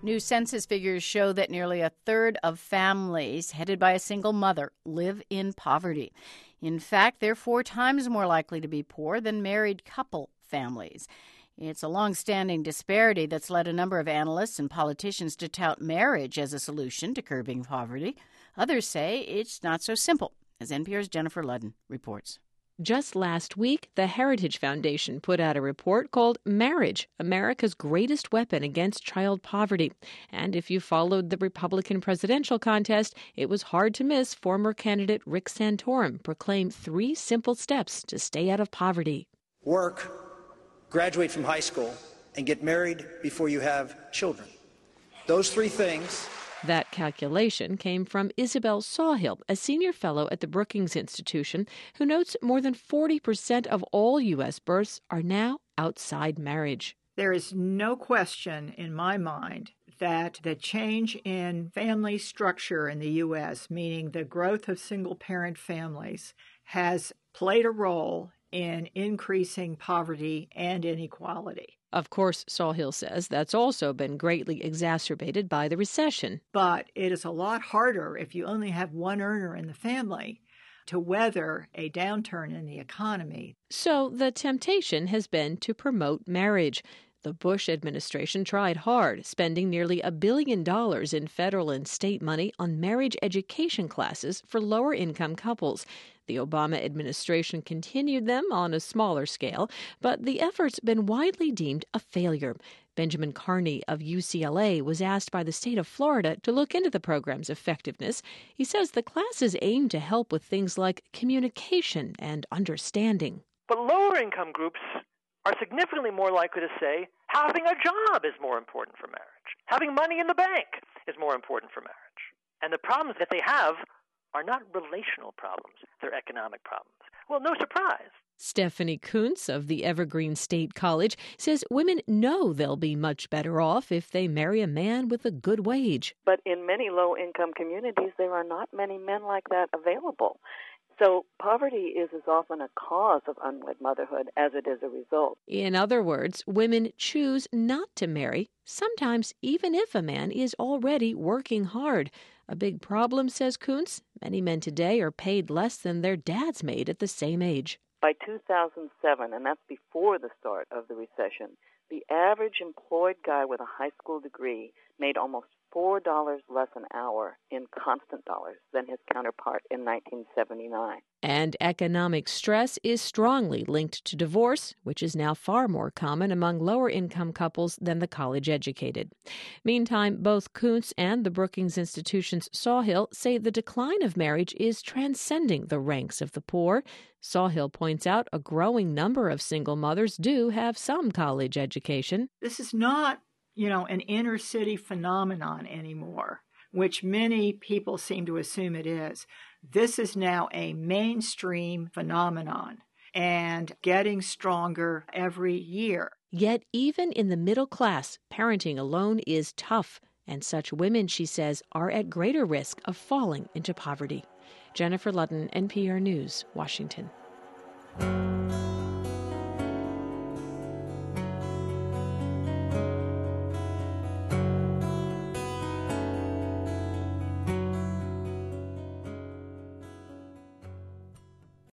New census figures show that nearly a third of families headed by a single mother live in poverty. In fact, they're 4 times more likely to be poor than married couple families. It's a long-standing disparity that's led a number of analysts and politicians to tout marriage as a solution to curbing poverty. Others say it's not so simple, as NPR's Jennifer Ludden reports. Just last week, the Heritage Foundation put out a report called Marriage, America's Greatest Weapon Against Child Poverty. And if you followed the Republican presidential contest, it was hard to miss former candidate Rick Santorum proclaim 3 simple steps to stay out of poverty. Work, graduate from high school, and get married before you have children. Those 3 things. That calculation came from Isabel Sawhill, a senior fellow at the Brookings Institution, who notes more than 40% of all U.S. births are now outside marriage. There is no question in my mind that the change in family structure in the U.S., meaning the growth of single-parent families, has played a role in increasing poverty and inequality. Of course, Sawhill says that's also been greatly exacerbated by the recession. But it is a lot harder if you only have one earner in the family to weather a downturn in the economy. So the temptation has been to promote marriage. The Bush administration tried hard, spending nearly $1 billion in federal and state money on marriage education classes for lower-income couples. The Obama administration continued them on a smaller scale, but the effort's been widely deemed a failure. Benjamin Carney of UCLA was asked by the state of Florida to look into the program's effectiveness. He says the classes aim to help with things like communication and understanding. But lower-income groups are significantly more likely to say having a job is more important for marriage. Having money in the bank is more important for marriage. And the problems that they have are not relational problems, they're economic problems. Well, no surprise. Stephanie Kuntz of the Evergreen State College says women know they'll be much better off if they marry a man with a good wage. But in many low-income communities, there are not many men like that available. So poverty is as often a cause of unwed motherhood as it is a result. In other words, women choose not to marry, sometimes even if a man is already working hard. A big problem, says Kuntz. Many men today are paid less than their dads made at the same age. By 2007, and that's before the start of the recession, the average employed guy with a high school degree made almost $4 less an hour in constant dollars than his counterpart in 1979. And economic stress is strongly linked to divorce, which is now far more common among lower-income couples than the college-educated. Meantime, both Kuntz and the Brookings Institution's Sawhill say the decline of marriage is transcending the ranks of the poor. Sawhill points out a growing number of single mothers do have some college education. This is not an inner city phenomenon anymore, which many people seem to assume it is. This is now a mainstream phenomenon and getting stronger every year. Yet even in the middle class, parenting alone is tough, and such women, she says, are at greater risk of falling into poverty. Jennifer Ludden, NPR News, Washington.